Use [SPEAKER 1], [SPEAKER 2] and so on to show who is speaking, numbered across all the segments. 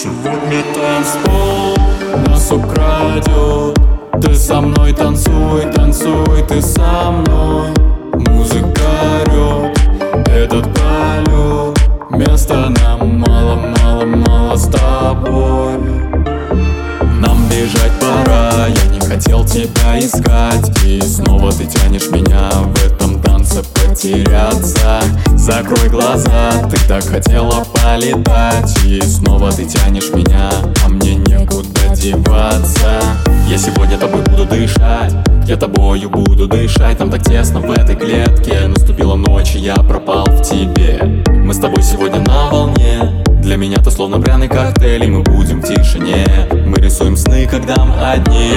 [SPEAKER 1] Сегодня танцпол нас украдет. Ты со мной танцуй, танцуй, ты со мной. Музыка орёт, этот полет. Места нам мало, мало, мало с тобой. Нам бежать пора, я не хотел тебя искать. И снова ты тянешь меня в этом танце потеряться. Закрой глаза, ты так хотела полетать. И снова ты тянешь меня, а мне некуда деваться. Я сегодня тобой буду дышать, я тобою буду дышать. Там так тесно в этой клетке. Наступила ночь, и я пропал в тебе. Мы с тобой сегодня на волне. Для меня ты словно пряный коктейль, и мы будем в тишине. Мы рисуем сны, когда мы одни.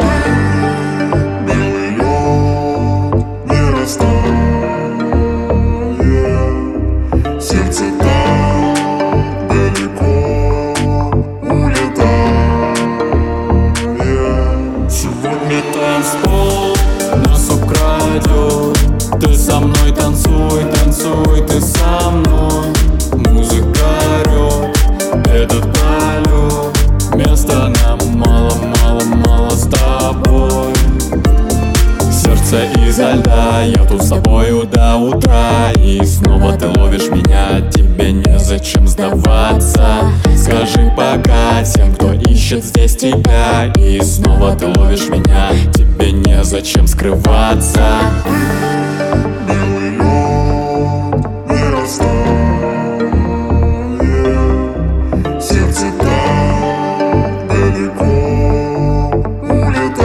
[SPEAKER 2] Белый лед не растает, сердце так далеко улетает.
[SPEAKER 1] Сегодня танцпол нас украдет. Ты со мной танцуй, танцуй, ты со мной. Музыка орёт, этот полет. Места нам мало, мало, мало с тобой. Сердце изо льда, я тут с тобою до утра. И снова ты ловишь меня, тебе незачем сдаваться. Скажи пока тем, кто ищет здесь тебя. И снова ты ловишь меня, тебе незачем скрываться.
[SPEAKER 2] Белый лед не растает, сердце так далеко улетает.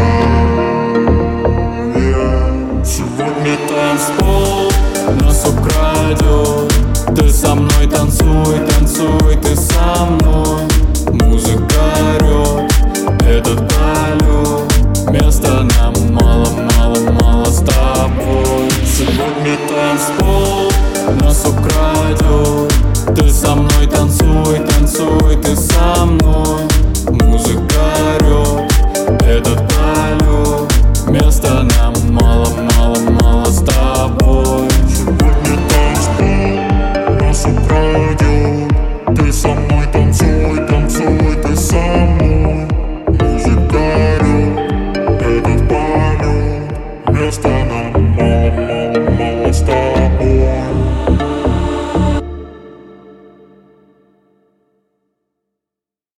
[SPEAKER 1] Сегодня танцпол нас украдет. Ты со мной танцуй, танцуй, ты со мной. Музыка орёт.